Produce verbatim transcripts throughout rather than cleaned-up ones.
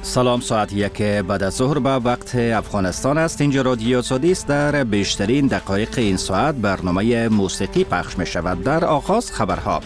سلام، ساعت یک بعد از ظهر به وقت افغانستان است. اینجا رادیو سعودی است. در بیشترین دقایق این ساعت برنامه موسیقی پخش می شود. در آغاز خبرها.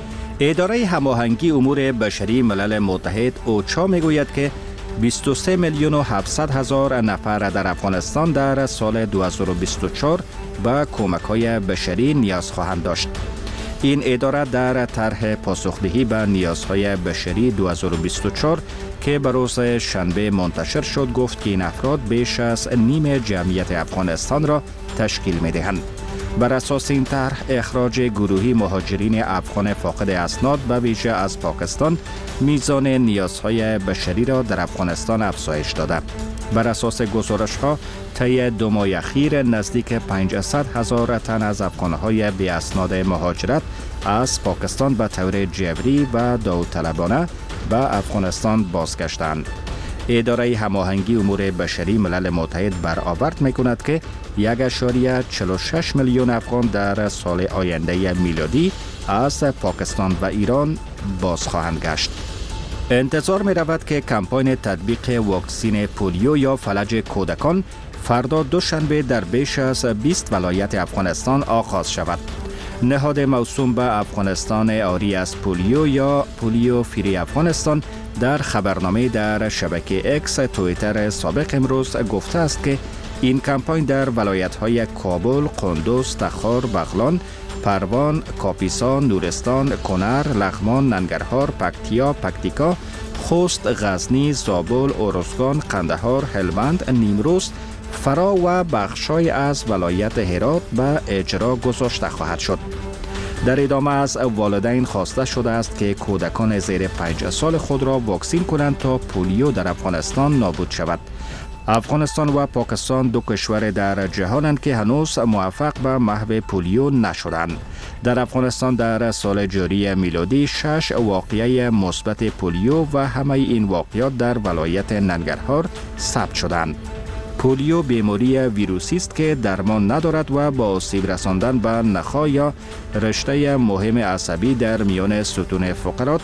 اداره هماهنگی امور بشری ملل متحد اوچا می گوید که بیست و سه میلیون و هفتصد هزار نفر در افغانستان در سال دو هزار و بیست و چهار به کمک‌های بشری نیاز خواهند داشت. این اداره در طرح پاسخدهی به نیازهای بشری دو هزار و بیست و چهار که به روز شنبه منتشر شد گفت که این افراد بیش از نیم جمعیت افغانستان را تشکیل می دهند. بر اساس این طرح اخراج گروهی مهاجرین افغان فاقد اسناد به ویژه از پاکستان میزان نیازهای بشری را در افغانستان افزایش داده. بر اساس گزارش‌ها طی دو ماه اخیر نزدیک پانصد هزار تن از افغان‌های بی اسناد مهاجرت از پاکستان به طور جبری و داوطلبانه به افغانستان بازگشتند. اداره هماهنگی امور بشری ملل متحد برآورد می‌کند که یک اشاریه چهل و شش میلیون افغان در سال آینده میلادی از پاکستان و ایران باز خواهند گشت. انتظار می رود که کمپاین تطبیق واکسین پولیو یا فلج کودکان فردا دوشنبه در بیش از بیست ولایت افغانستان آغاز شود. نهاد موسوم به افغانستان آری از پولیو یا پولیو فری افغانستان در خبرنامه در شبکه اکس توییتر سابق امروز گفته است که این کمپاین در ولایت‌های کابل، قندوز، تخار، بغلان، پروان، کاپیسا، نورستان، کنر، لغمان، ننگرهار، پکتیا، پکتیکا، خوست، غزنی، زابل، اورزگان، قندهار، هلمند، نیمروز، فرا و بخشای از ولایت هرات به اجرا گذاشته خواهد شد. در ادامه از والدین خواسته شده است که کودکان زیر پنج سال خود را واکسین کنند تا پولیو در افغانستان نابود شود. افغانستان و پاکستان دو کشور در جهانند که هنوز موفق به محو پولیو نشدند. در افغانستان در سال جاری میلادی شش واقعه مثبت پولیو و همه این واقعات در ولایت ننگرهار ثبت شدند. پولیو بیماری ویروسی است که درمان ندارد و با آسیب رساندن به نخاع یا رشته مهم عصبی در میان ستون فقرات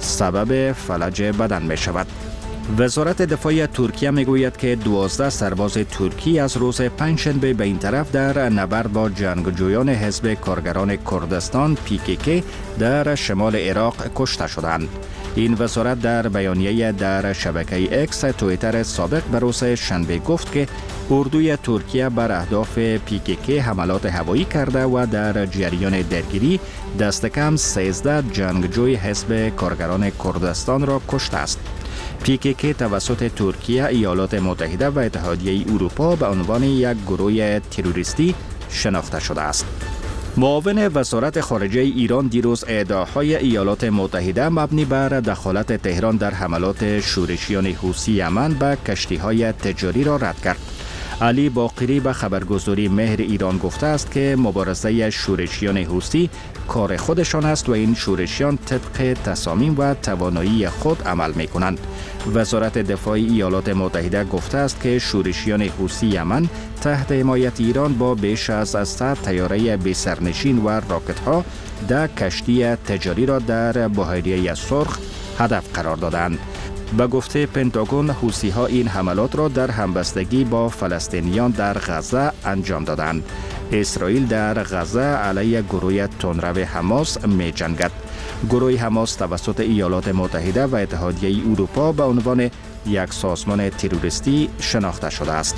سبب فلج بدن می شود. وزارت دفاع ترکیه میگوید که دوازده سرباز ترکی از روز پنجشنبه به این طرف در نبرد با جنگجویان حزب کارگران کردستان پی کی کی در شمال عراق کشته شدند. این وزارت در بیانیه در شبکه اکس توییتر سابق به روز شنبه گفت که اردوی ترکیه بر اهداف پی کی کی حملات هوایی کرده و در جریان درگیری دست کم سیزده جنگجوی حزب کارگران کردستان را کشته است. پی کی کی توسط ترکیه، ایالات متحده و اتحادیه اروپا به عنوان یک گروه تروریستی شناخته شده است. معاون وزارت خارجه ایران دیروز ادعاهای ایالات متحده مبنی بر دخالت تهران در حملات شورشیان حوثی یمن به کشتی‌های تجاری را رد کرد. علی باقری به خبرگزاری مهر ایران گفته است که مبارزه شورشیان حوثی کار خودشان است و این شورشیان طبق تصامیم و توانایی خود عمل می کنند. وزارت دفاع ایالات متحده گفته است که شورشیان حوثی یمن تحت حمایت ایران با بیش از صد طیاره بی سرنشین و راکت ها ده کشتی تجاری را در بحیره سرخ هدف قرار دادند. به گفته پنتاگون، حوثی ها این حملات را در همبستگی با فلسطینیان در غزه انجام دادند. اسرائیل در غزه علیه گروه تندرو حماس می جنگد. گروه حماس توسط ایالات متحده و اتحادیه اروپا به عنوان یک سازمان تروریستی شناخته شده است.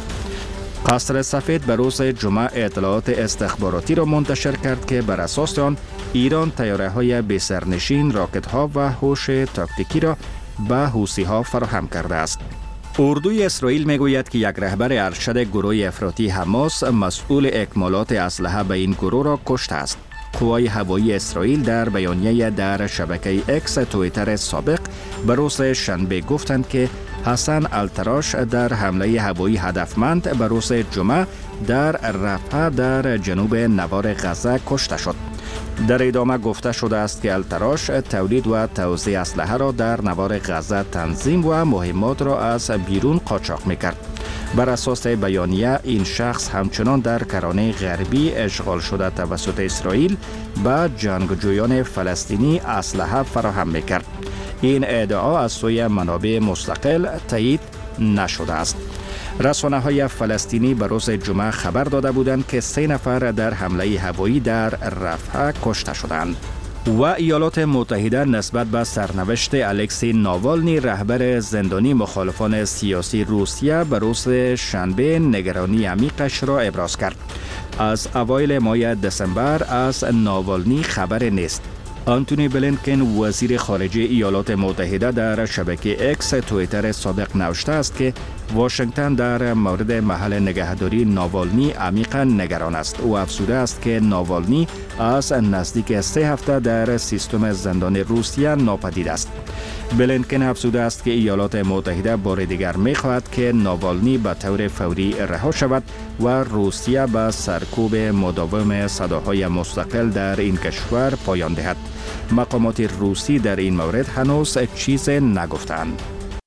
قصر سفید به روز جمعه اطلاعات استخباراتی را منتشر کرد که بر اساس آن ایران طیاره‌های بی سرنشین، راکت‌ها و هوش تاکتیکی را به حوثی ها فراهم کرده است. اردوی اسرائیل میگوید که یک رهبر ارشد گروه افراطی حماس مسئول اکمالات اسلحه به این گروه را کشته است. قوای هوایی اسرائیل در بیانیه در شبکه اکس توییتر سابق به روز شنبه گفتند که حسن التراش در حمله هوایی هدفمند به روز جمعه در رفح در جنوب نوار غزه کشته شد. در ادامه گفته شده است که التراش تولید و توزیع اسلحه را در نوار غزه تنظیم و مهمات را از بیرون قاچاق میکرد. بر اساس بیانیه این شخص همچنان در کرانه غربی اشغال شده توسط اسرائیل به جنگجویان فلسطینی اسلحه فراهم میکرد. این ادعا از سوی منابع مستقل تایید نشده است. رسانه های فلسطینی به روز جمعه خبر داده بودند که سه نفر در حمله هوایی در رفح کشته شدند. و ایالات متحده نسبت به سرنوشت الکسی ناوالنی رهبر زندانی مخالفان سیاسی روسیه به روز شنبه نگرانی عمیقش را ابراز کرد. از اوایل ماه دسامبر از ناوالنی خبر نیست. آنتونی بلینکن وزیر خارجه ایالات متحده در شبکه اکس توییتر سابق نوشته است که واشنگتن در مورد محل نگهداری ناوالنی عمیقا نگران است. او افزوده است که ناوالنی از نزدیک سه هفته در سیستم زندان روسیه ناپدید است. بلینکن افزوده است که ایالات متحده بار دیگر می‌خواهد که ناوالنی به طور فوری رها شود و روسیه به سرکوب مداوم صداهای مستقل در این کشور پایان دهد. مقامات روسی در این مورد هنوز چیز نگفتند.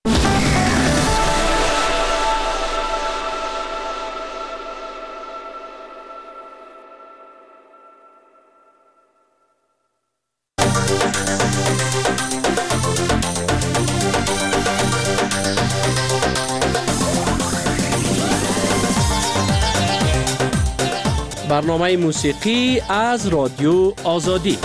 برنامه موسیقی از رادیو آزادی.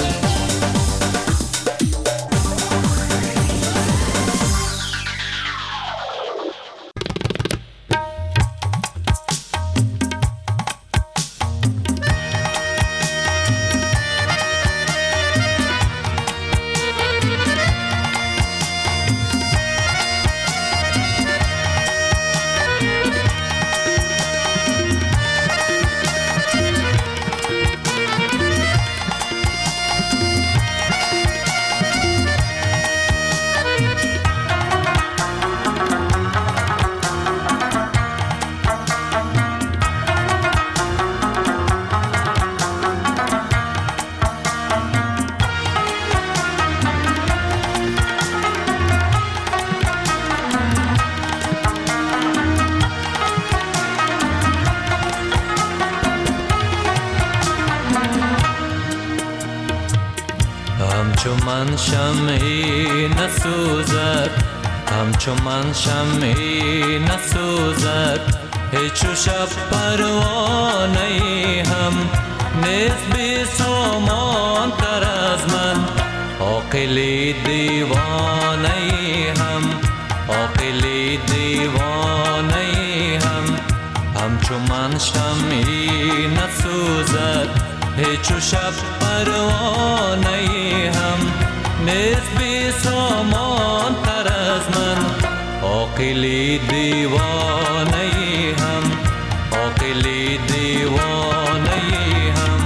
همچو من شمعی نسوزد، همچو من شمعی نسوزد، هیچ شب پروانه هم نیست بی سامان تر از من. عاقلی دیوانه هم، عاقلی دیوانه هم، همچو من شمعی نسوزد، هیچ شب پروانه هم نیست بی سامان تر از من. عاقلی دیوانه هم، عاقلی دیوانه هم.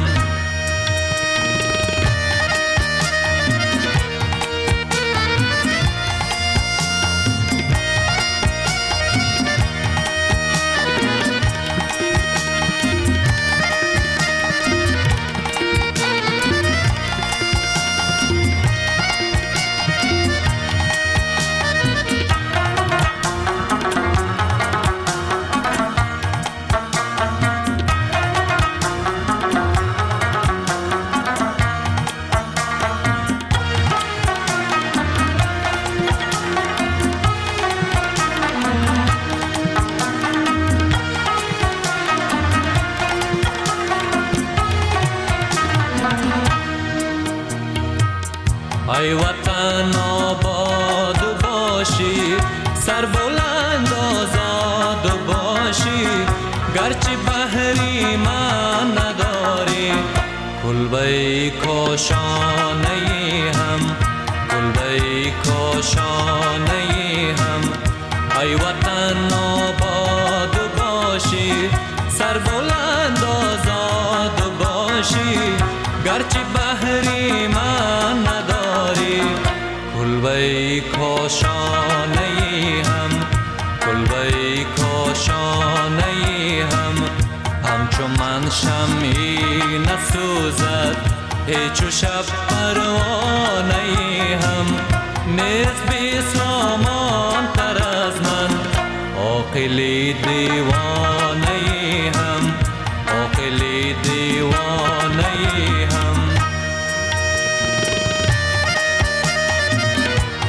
ای وطن آباد باشی، سر بلند آزاد باشی، گرچه بحری من نداری، کلبه کاشانه هم، کلبه کاشانه هم. ای وطن آباد باشی، سر بلند آزاد باشی، گرچه بحری من نداری، کلبه کاشانه هم، کلبه کاشانه هم. همچو من شمعی نسوزد، هیچ شب پروانه هم نیست بی سامان تر از من. عاقلی دیوانه هم، عاقلی دیوانه هم.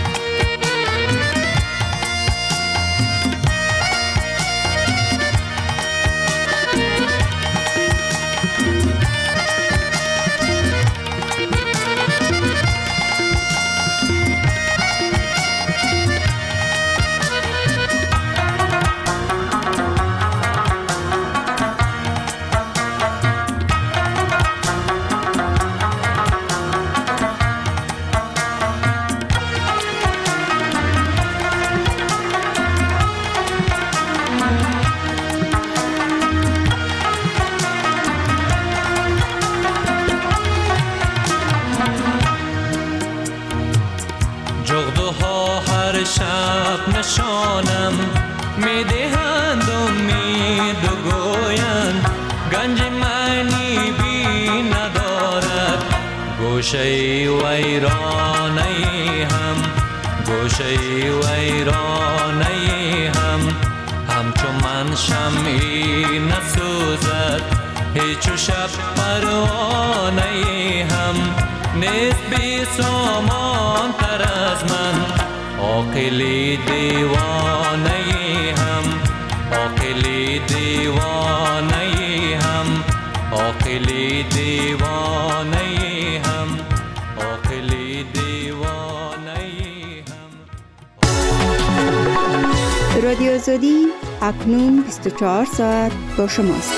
گوشه ویرانه هم گوشه ویرانه هم همچون من شمعی نسوزد هیچ شب پروانه هم نیست بی سامان تر از من عاقلی دیوانه هم عاقلی دیوانه هم عاقلی دیوانه هم عاقلی دیوانه هم. رادیو آزادی اکنون بیست و چهار ساعت با شماست.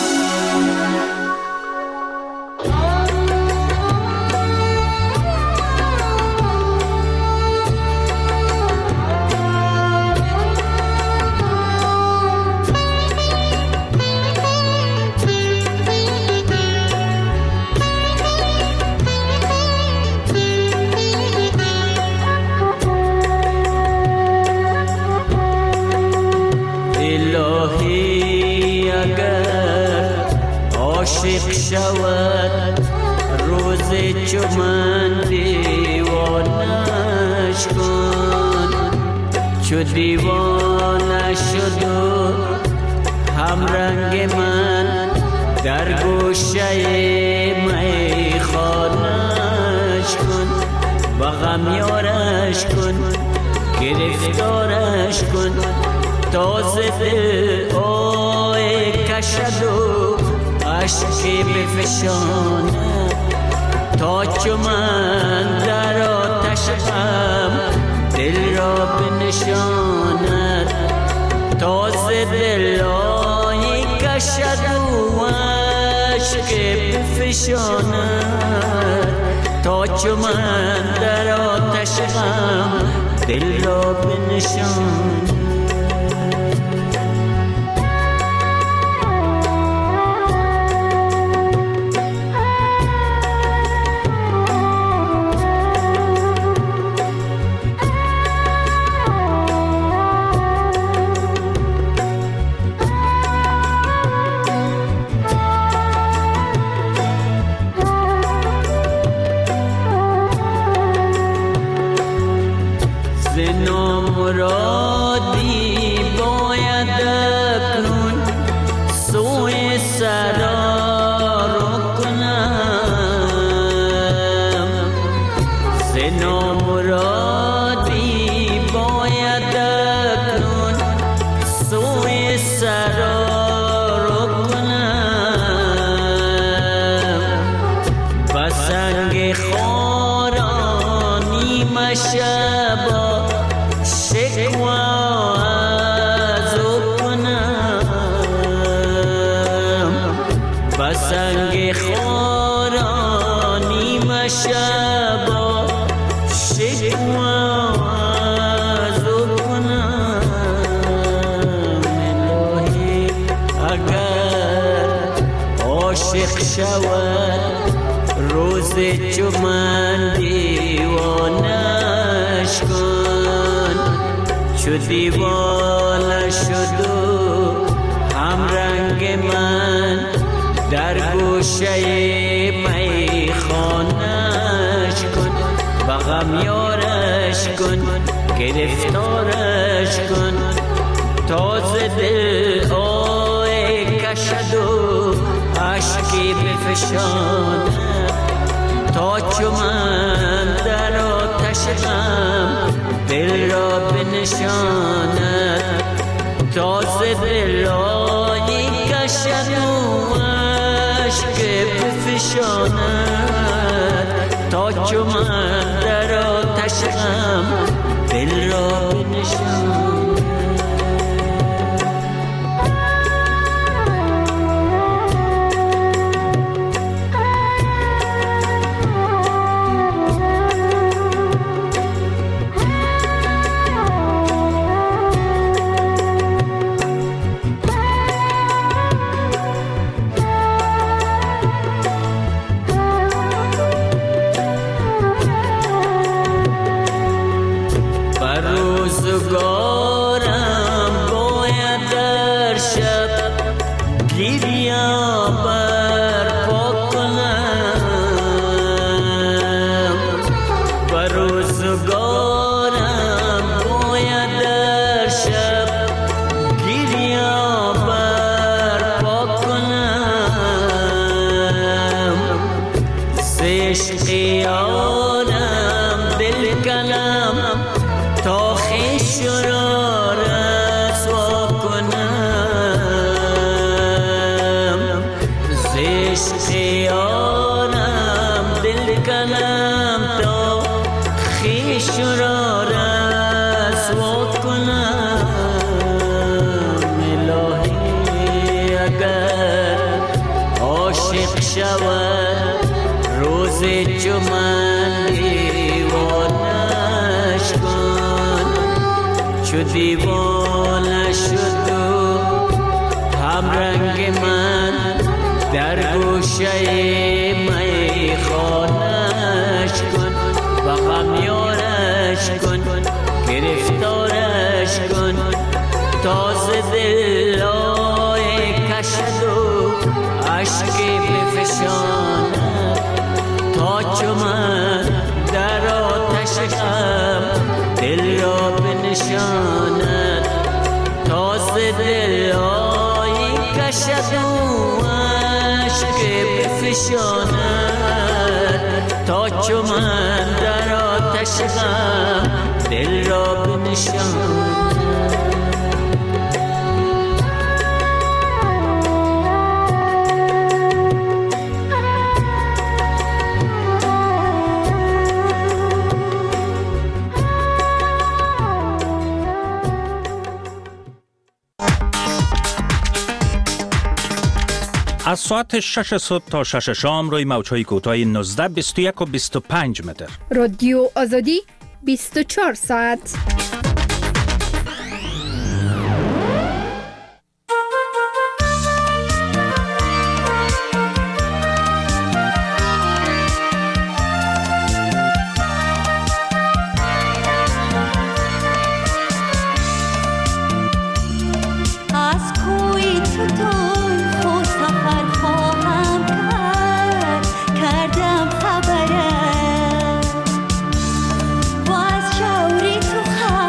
عاشق شود روز چو من دیوانش کن چو دیوانه شد و هم رنگ من در گوشه میخانش کن و غم یارش کن گرفتارش کن تازه دل آی کشد و عشقی بفشاند تا چو من در آتش غم دل را بنشاند تازه دلای کشد و عشقی بفشاند تا چو من در آتش غم دل را بنشاند. مرادی باید اکنون سوی سرا رو کنم ز نامرادی باید اکنون سوی سرا رو کنم و سنگ خارانی مشبا سنگ خارانی مشبا شکوازو کنم الهی اگر عاشق شود روز چو من دیوانش کن چو دیوانه شد و هم رنگ من در گوشه میخانش کن و غم یارش کن گرفتارش کن تازه دل آی کشد و عشقی بفشاند تا چو من در آتش غم دل را بنشاند تازه دل آی کشد و عشق بفشاند تا چو من در آتش غم دل را بنشاند. روزگار عشقیانم دل کنم تا خویش را رسوا کنم ز عشقیانم دل کنم تا خویش را رسوا کنم الهی اگر عاشق شود روز چو من دیوانش کن چو دیوانه شد و هم رنگ من در گوشه میخانش کن و غم یارش کن گرفتارش کن تاز دلای کشد و عشقی بفشاند تا چو من در آتش غم دل را بنشاند تاز دلای کشد و عشقی بفشاند تا چو من در آتش غم دل را بنشاند از ساعت شش صبح تا شش شام روی موج‌های کوتاه نوزده، بیست و یک و بیست و پنج متر. رادیو آزادی بیست و چهار ساعت. کردم خبرم و از شوری تو خبرم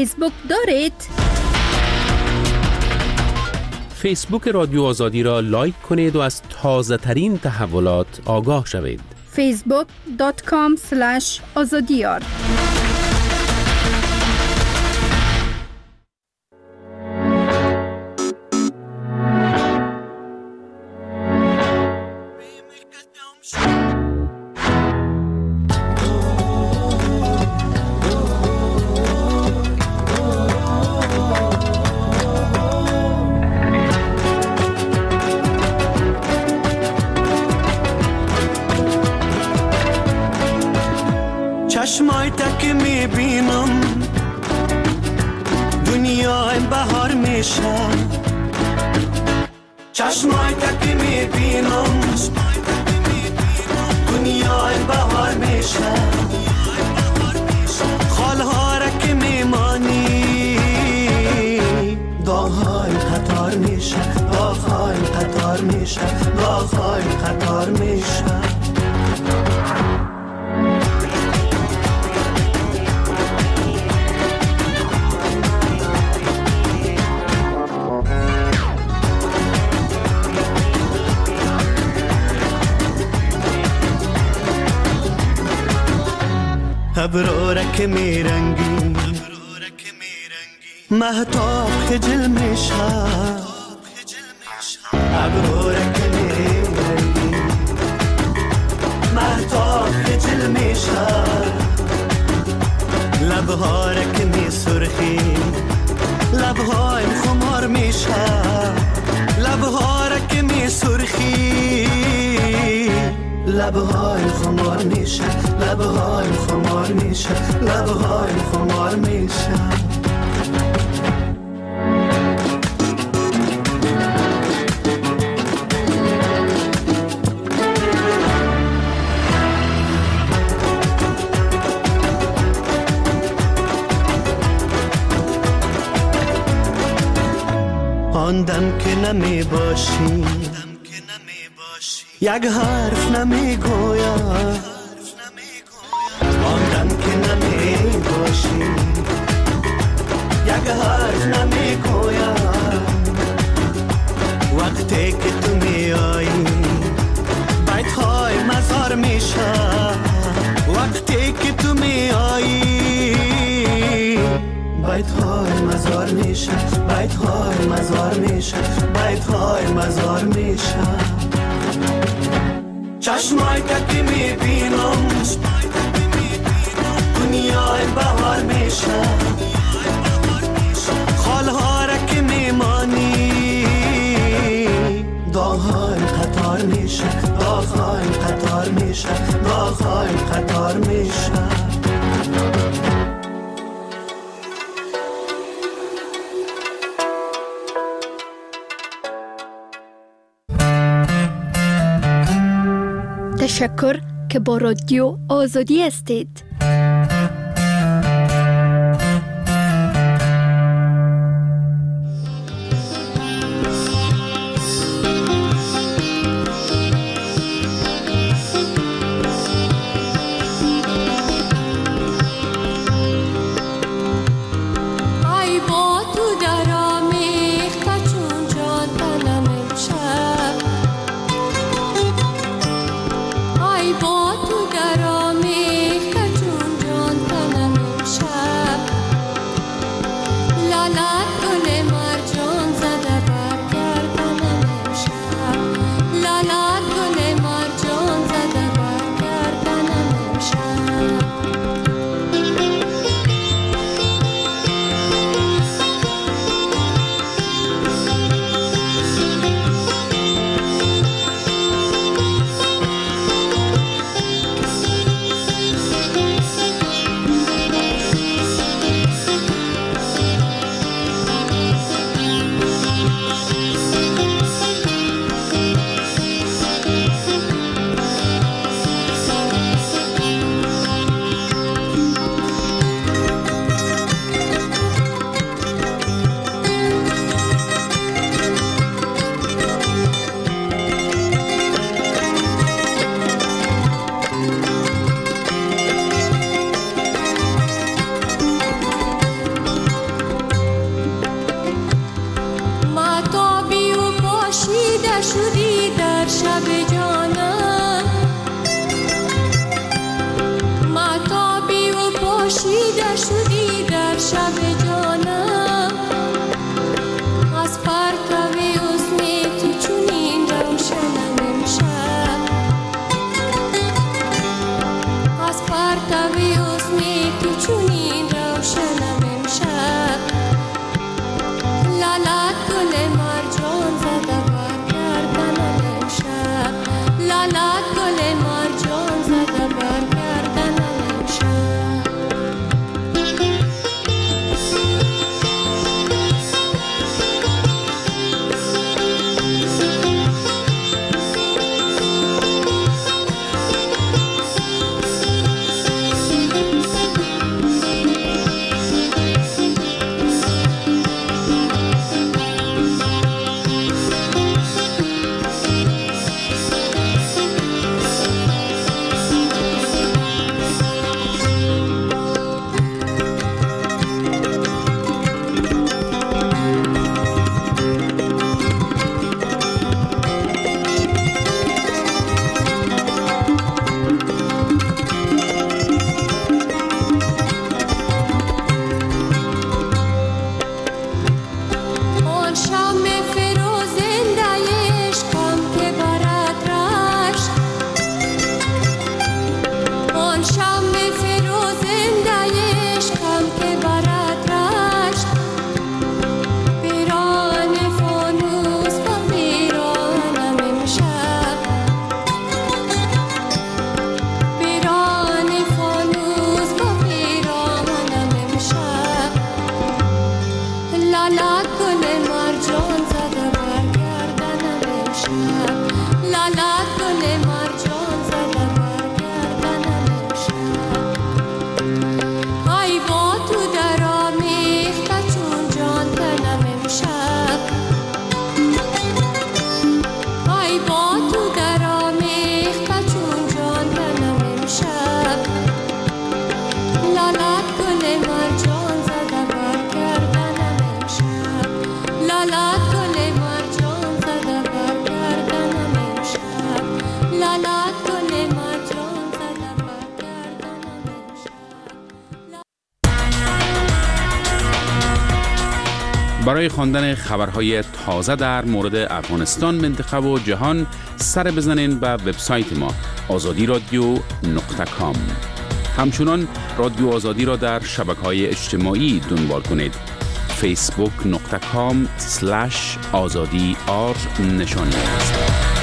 فیسبوک دارید؟ فیسبوک رادیو آزادی را لایک کنید و از تازه ترین تحولات آگاه شوید. فیسبوک دات کام اسلش آزادیار. چشمای تک میبینم دنیا بهار میشه، چشمای تک میبینم دنیا بهار میشه، خالها را که میمانی داغهای قطار میشه، داغهای قطار میشه، داغهای قطار میشه. ابرو که میرنگی مهتاب خجل میشه، ابرو که میرنگی مهتاب خجل میشه، لبها را که میسرخی لبهای خمار میشه، لبها را که میسرخی لبهای خمار میشه، لبهای خمار میشه، لبهای خمار میشه. آن دم که نمی باشی یک حرف نمی گویم، آن دم که نمی باشی یک حرف نمی گویم، وقتی که تو می آیی بیت های مزار میشه، وقتی که تو می آیی بیت های مزار میشه، بیت های مزار میشه، بیت های مزار میشه. چشمای که میبینم دنیای بهار میشه، خالها را که میمانی داغهای قطار میشه، داغهای قطار میشه، داغهای قطار میشه. تشکر که با رادیو آزادی هستید. با تو در آمیخته برای خواندن خبرهای تازه در مورد افغانستان، منطقه و جهان سر بزنین به وبسایت ما آزادی رادیو نقطه کام. همچنان رادیو آزادی را در شبکه‌های اجتماعی دنبال کنید. فیسبوک نقطه کام سلش آزادی آر نشانی است.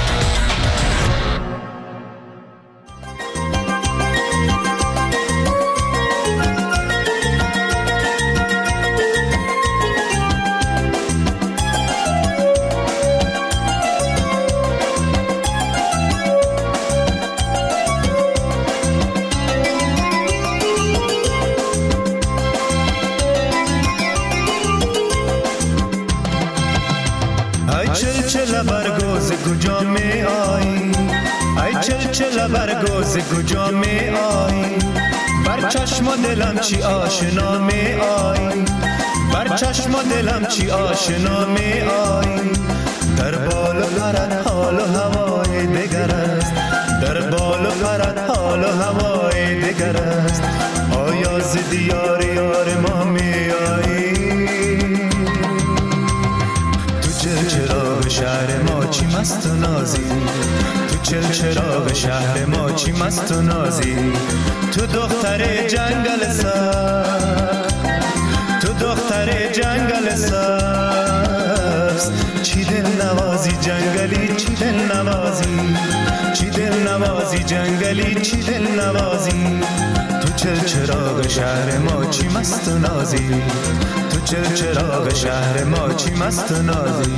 برگوز کجا می آی، بر چشم و دلم چی آشنا می آی، بر چشم و دلم چی آشنا می آی. در بال و پرت حال و هوای دگر است، در بال و پرت حال و هوای دگر است. آیا ز دیار یار ما می آیی؟ تو چل چراغ شهر ما چی مست و نازی، چل چراغ شهر ما چی مست و نازی. تو دختر جنگل سبز، تو دختر جنگل سبز. چی دل نوازی جنگلی چی دل نوازی، چی دل نوازی جنگلی چی دل نوازی. تو چل چراغ شهر ما چی مست و نازی، تو چل چراغ شهر ما چی مست و نازی.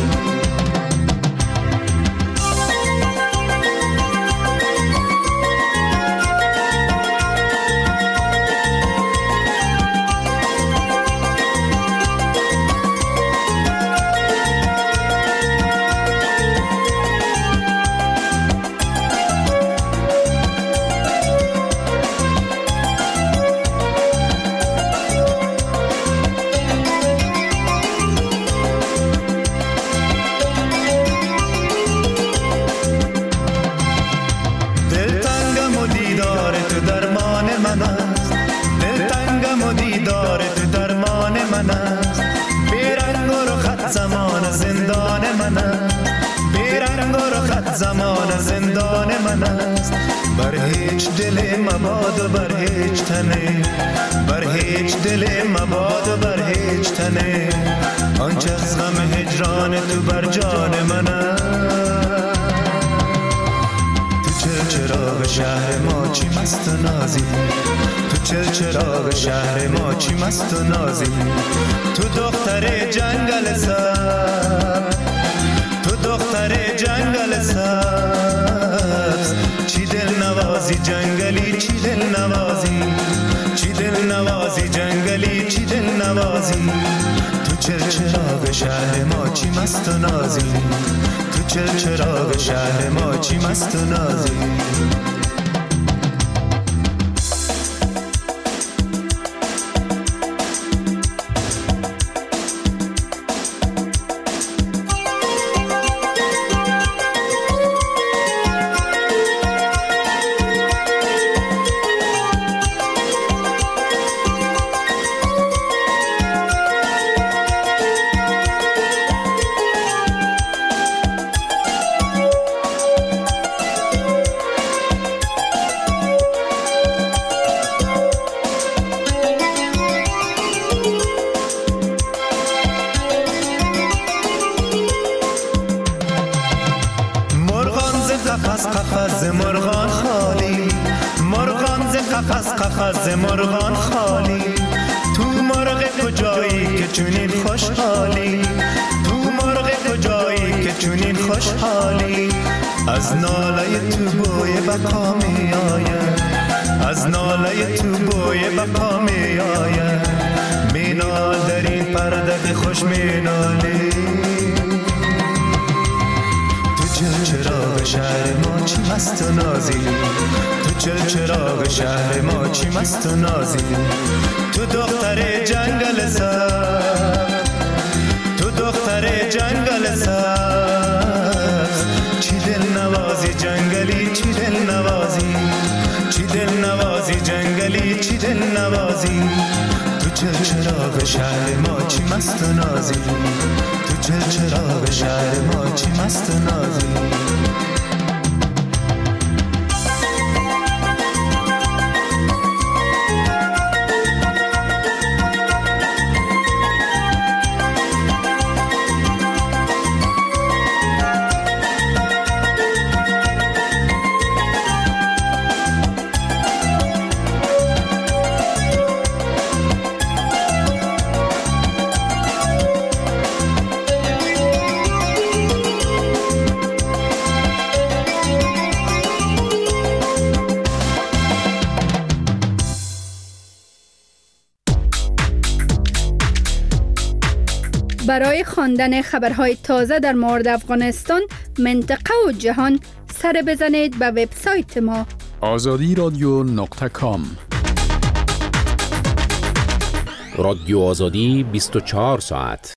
زمان زندان من است، بر هیچ دل مباد و بر هیچ تنه، بر هیچ دل مباد و بر هیچ تنه. آنچه از غم هجران تو بر جان من است. تو چل چراغ شهر ما چی مست و نازی، تو چل چراغ شهر ما چی مست و نازی. تو دختر جنگل سبز، تو دختر جنگل سبز. چی دل نوازی جنگلی چی دل نوازی، چی دل نوازی جنگلی چی دل نوازی. تو چل چراغ شهر ما چی مست و نازی، تو چل چراغ شهر ما چی مست و نازی. قفس مرغان خالی، مرغان ز قفس قفس مرغان خالی. تو مرغ کجایی که چنین خوشحالی، تو مرغ کجایی که چنین خوشحالی. از ناله تو بوی بقا می آید، از ناله تو بوی بقا می آید. می نال در این پرده خوش می نالی. چل چراغ شهر ما چی مست و نازی، تو چل چراغ شهر ما چی مست و نازی. تو دختر جنگل سبز، تو دختر جنگل سبز. چی دل نوازی جنگلی چی دل جنگلی چی دل نوازی، تو چل چراغ شهر ما چی مست و نازی، تو چل چراغ شهر ما چی مست و نازی. برای خواندن خبرهای تازه در مورد افغانستان، منطقه و جهان سر بزنید به وبسایت ما آزادی رادیو نقطه کام. رادیو آزادی بیست و چهار ساعت.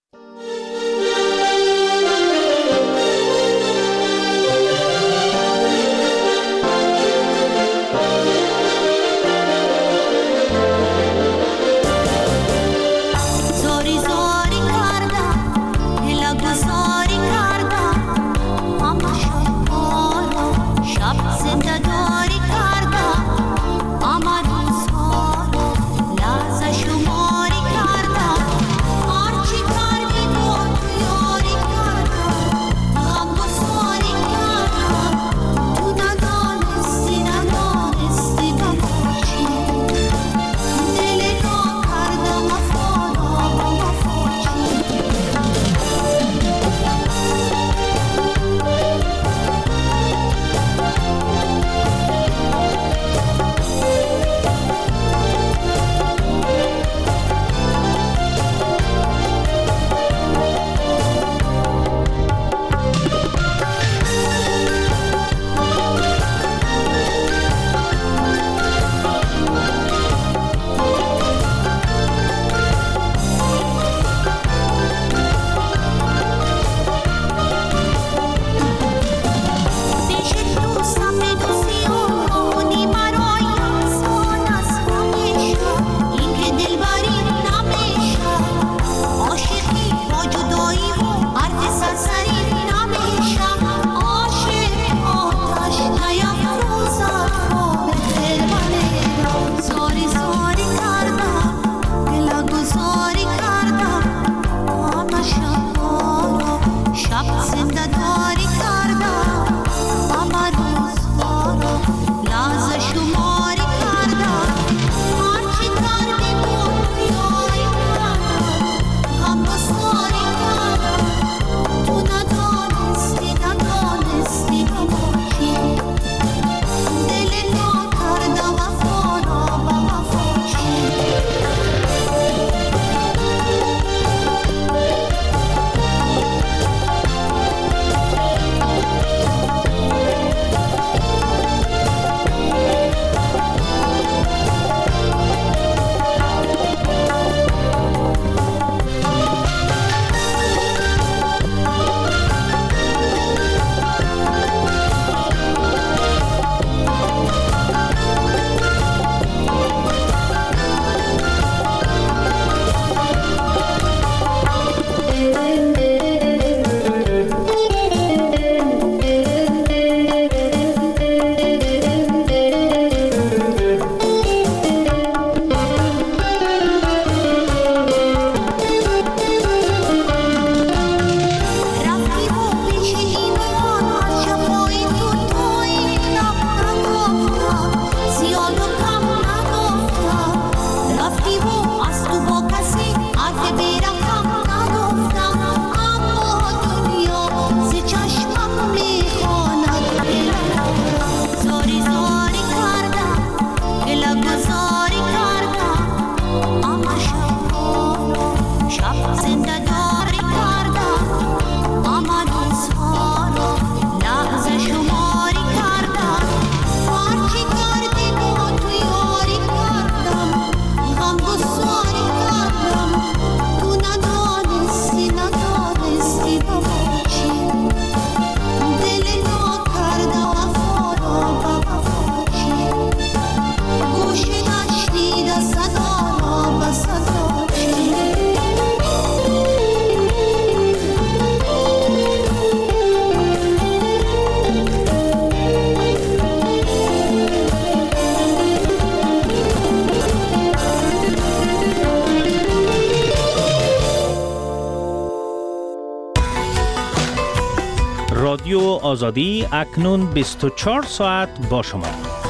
آزادی اکنون بیست و چهار ساعت با شما.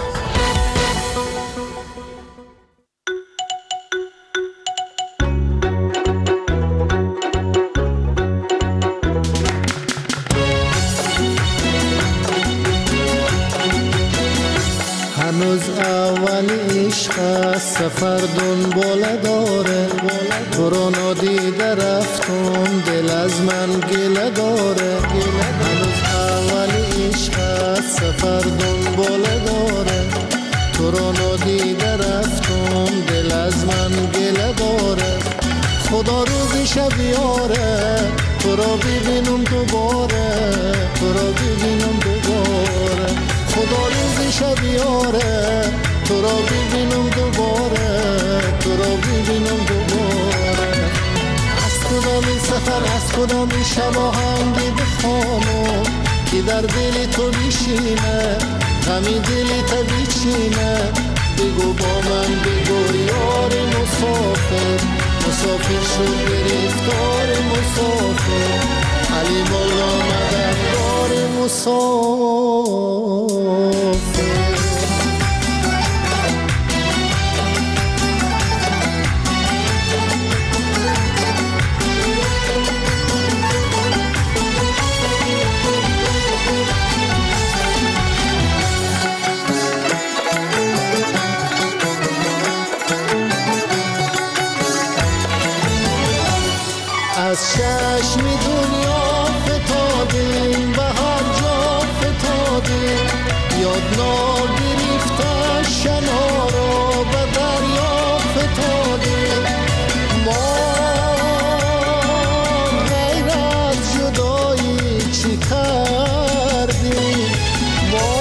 هنوز اول عشق سفر دنباله داره، تو رو نادیده رفتم دل از من گله داره. هنوز اول عشق سفر دنباله داره، تو رو نادیده رفتم دل از من گله داره. خدا روزی شب یاره تو رو ببینم دوباره، تو رو ببینم دوباره. خدا روزی شب یاره تو رو ببینم دوباره، تو رو ببینم دوباره. از کدام این سفر از کدام این شب آهنگی بخوانم که در دلی تو بشینه، غمی دلی تو بچینه. بگو با من بگو یار مسافر، مسافر شد گرفتار مسافر. علی مولا مددگار مسافر. از چشم دنیا فتادیم به هر جا فتادیم، یاد ناگرفته شنا را به دریا فتادیم. ما غیر از جدایی چی کردیم، ما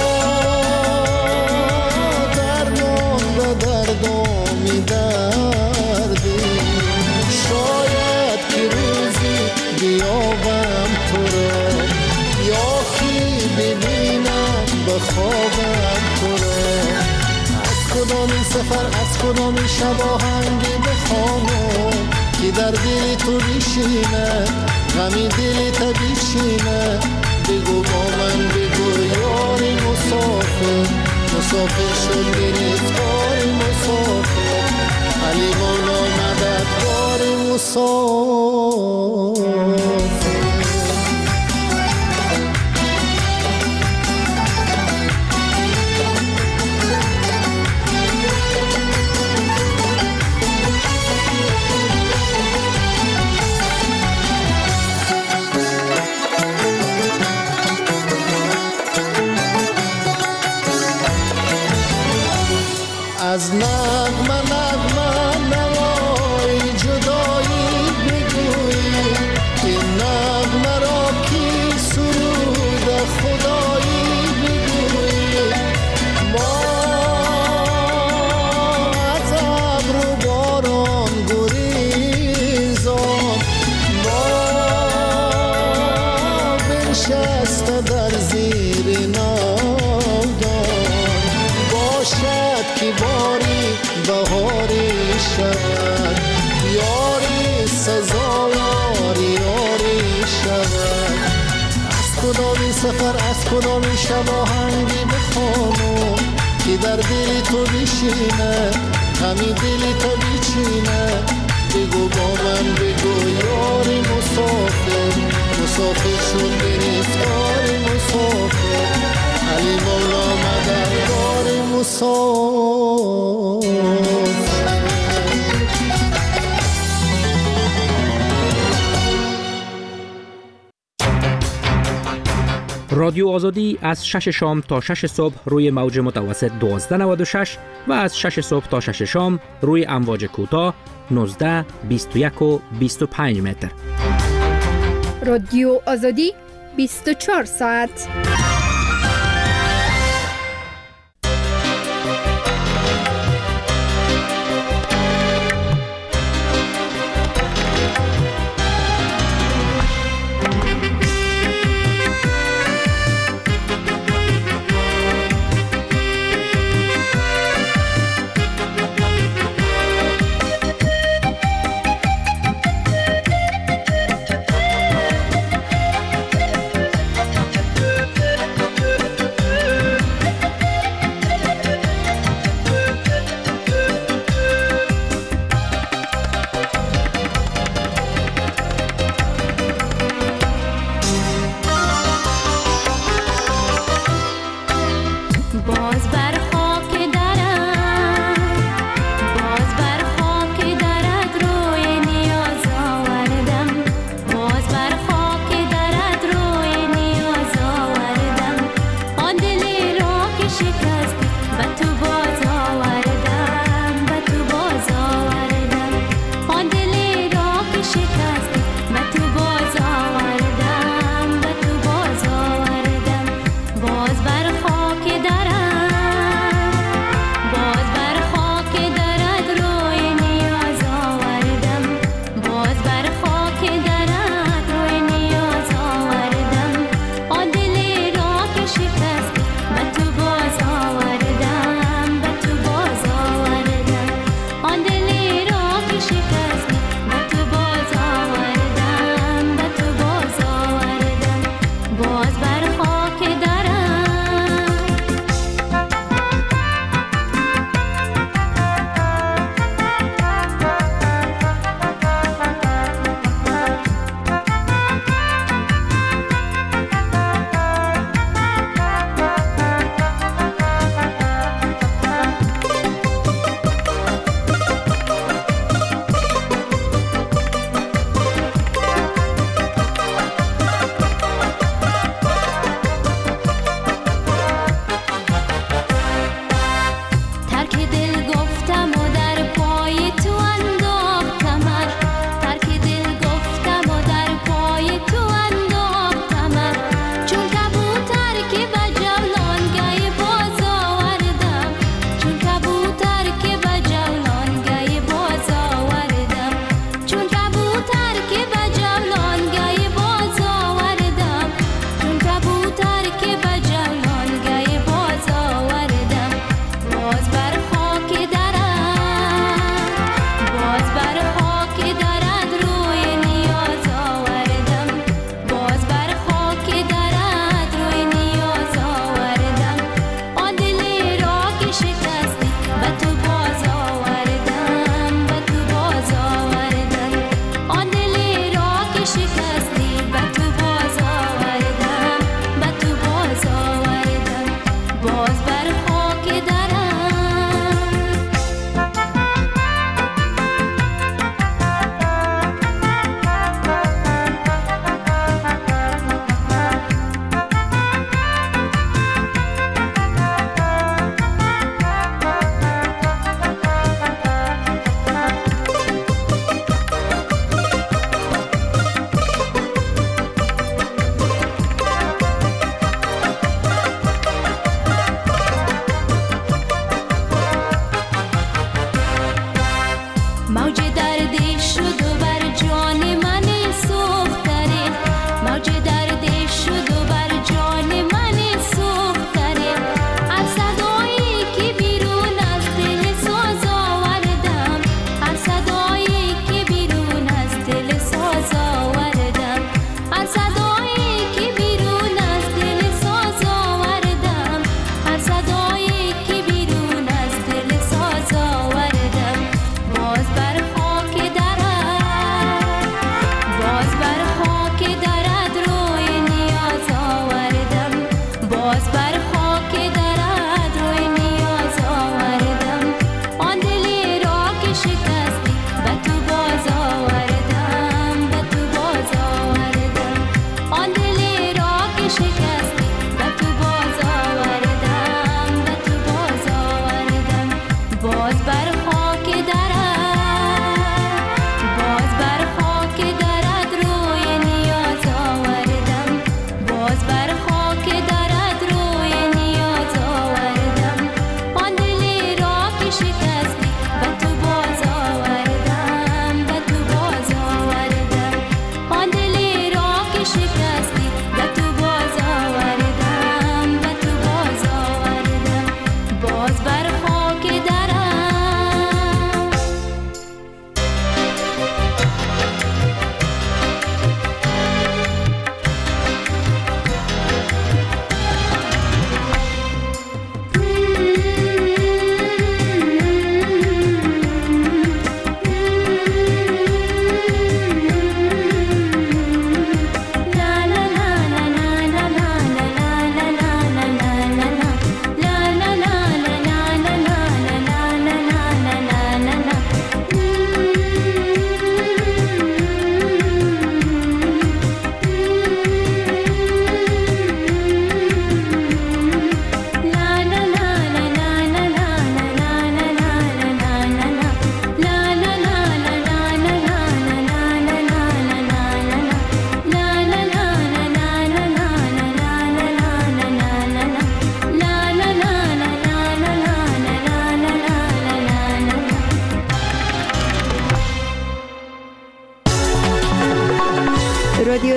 درمان به دردم می‌دردیم. شاید که روزی بیابم تو را، یا خی ببینم به خوابم تو را. از کدام این سفر از کدام این شب آهنگی بخوانم که در دل تو بشینه، غمی دل تو بچینه. بگو با من بگو یاری مسافر، مسافر شد گرفتار مسافر. علی مولا مددگار مسافر. از نغمه نغمه نوای جدایی بگویی، این نغمه را کی سرود خدایی بگویی. ما از ابر و باران گریزان، ما بنشسته در زیر ناودان. باشد که باری بهاری شود، یاری سزاوار یاری شود. از کدام این سفر از کدام این شب آهنگی بخوانم که در دل تو بشینه، غمی دل تو بچینه. بگو با من بگو یاری مسافر، مسافر شد گرفتار مسافر. علی مولا مددگار مسافر. رادیو آزادی از شش شام تا شش صبح روی موج متوسط دوازده نود و شش و از شش صبح تا شش شام روی امواج کوتاه نوزده، بیست و یک و بیست و پنج متر. رادیو آزادی بیست و چهار ساعت.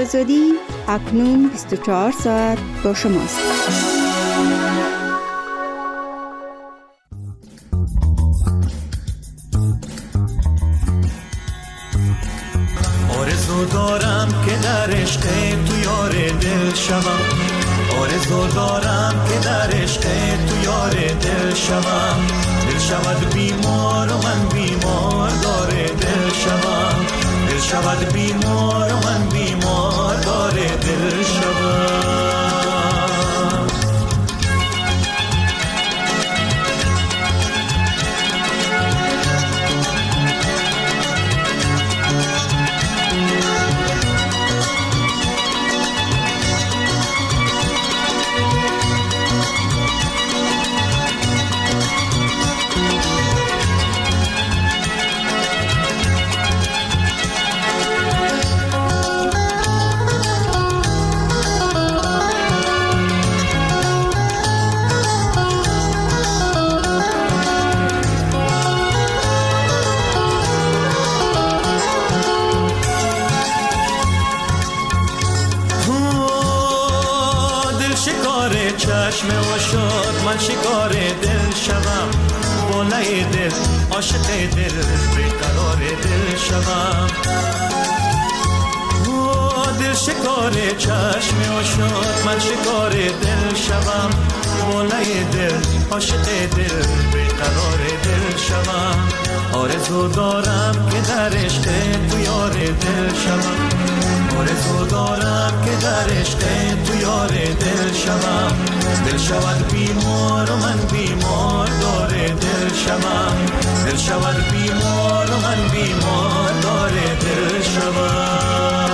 آزادی اکنون بیست و چهار ساعت با شماست. آرزو دارم که در عشق تو یار دل شوم، آرزو دارم که در عشق تو یار دل شوم، دل شود بیمار و من بیمار داره دل شوم، دل شود بیمار و من بیمار داره دل شوم. چشم و شد من شکار دل شوم، بالای دل عاشق دل بیقرار دل شوم، دل شکار چشم و شد من شکار دل شوم، بالای دل عاشق دل بیقرار دل شوم. آرزو دارم که در عشق تو یار دل شوم، آرزو دارم که در عشق تو یار دل شوم، دل شود بیمار و من بیمار داره دل شوم، دل شود بیمار و من بیمار داره دل شوم.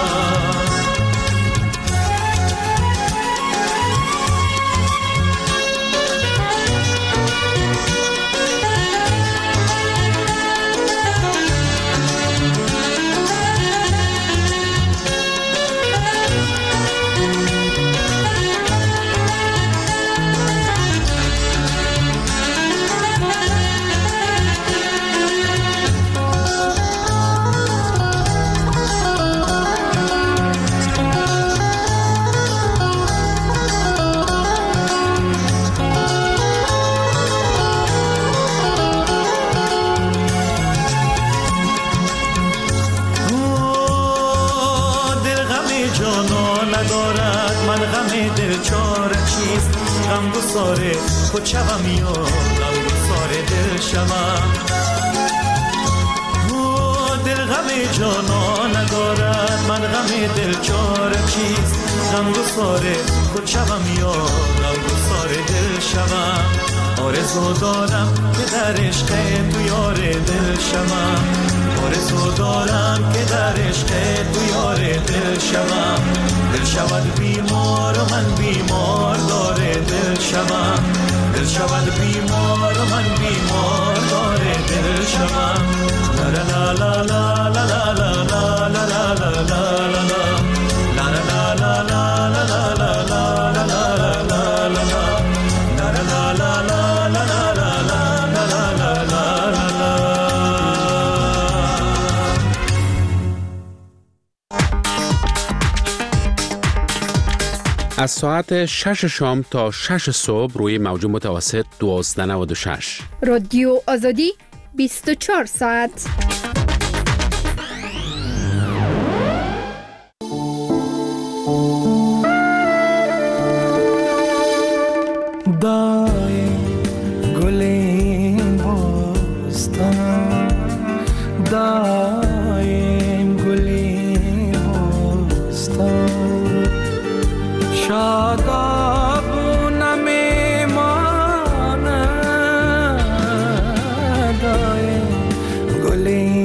غمگساره خود شوم یا غمگساره دل شوم، دل غم جانا ندارد من غم دل چاره چیست، غمگساره خود شوم یا غمگساره دل شوم. آرزو دارم که در عشق تو یار دل شوم، آرزو دارم که در عشق تو یار دل شوم، دل شود بیمار و من بیمار داره دل شوم، دل شود بیمار و من بیمار داره دل شوم. لا لا لا لا لا لا لا لا لا لا لا لا لا لا لا لا لا لا از ساعت شش شام تا شش صبح روی موج متوسط دوازده نود و شش. رادیو آزادی بیست و چهار ساعت. دای گلین بستان، دایم گلین بستان، شادابونه میمانه، دایم گلین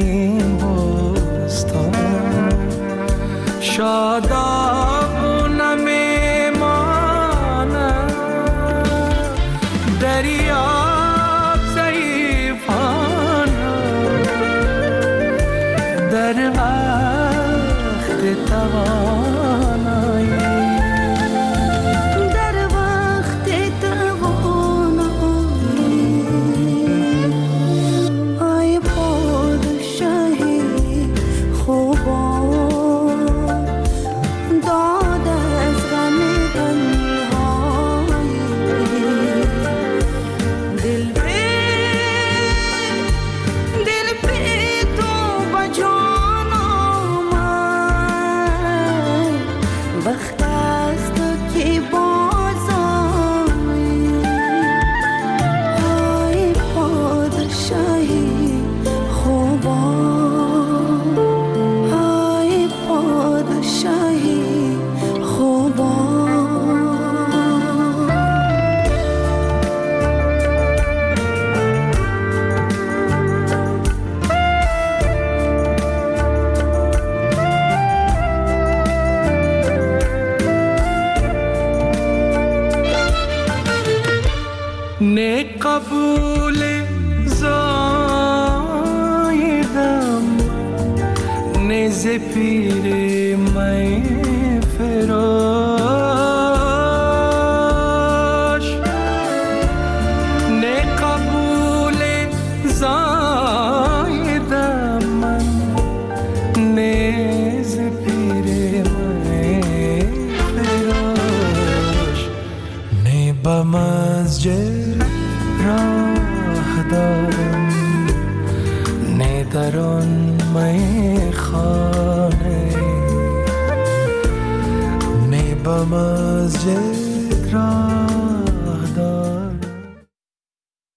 نه قبول زایدم نه ز پیر می فراش نه قبول زایدم من نه ز پیر می فراش نه به مسجد راه دارم نه در آن می خانه نه به مسجد راه